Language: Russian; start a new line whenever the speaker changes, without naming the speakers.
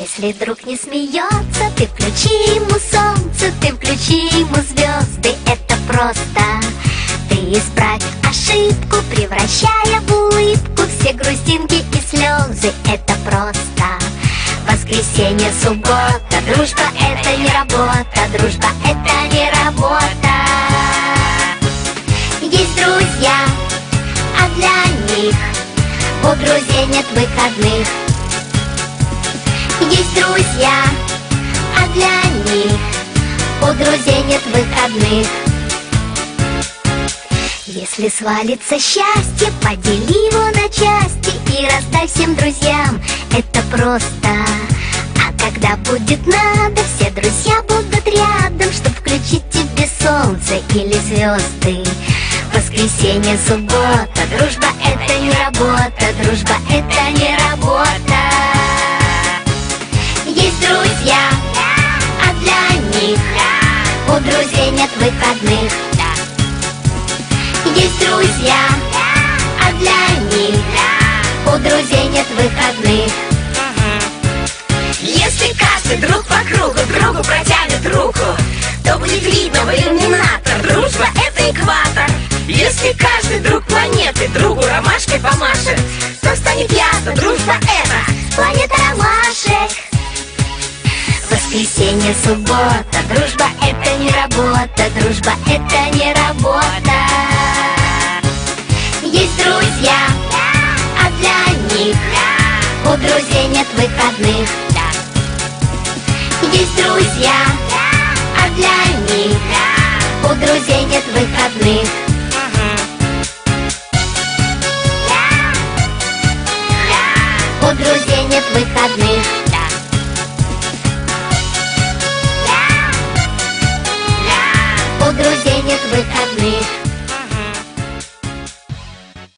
Если друг не смеется, ты включи ему солнце, ты включи ему звезды. Это просто. Ты исправь ошибку, превращая в улыбку все грустинки и слезы. Это просто. Воскресенье, суббота, дружба — это не работа, дружба — это не работа. Есть друзья, а для них у друзей нет выходных. Есть друзья, а для них у друзей нет выходных. Если свалится счастье, подели его на части и раздай всем друзьям. Это просто. А когда будет надо, все друзья будут рядом, чтоб включить тебе солнце или звезды. Воскресенье, суббота, дружба — это не работа, дружба — это не работа. Есть друзья, а для них у друзей нет выходных. Есть друзья, а для них у друзей нет выходных.
Если каждый друг по кругу другу протянет руку, то будет видно в иллюминатор. Дружба — это экватор. Если каждый друг планеты другу ромашкой помашет, то станет ясно, дружба — это
планета ромашек. Воскресенье, суббота, дружба — это не работа, дружба — это не работа. Есть друзья, а для них у друзей нет выходных. Есть друзья, а для них у друзей нет выходных. У друзей нет выходных. У друзей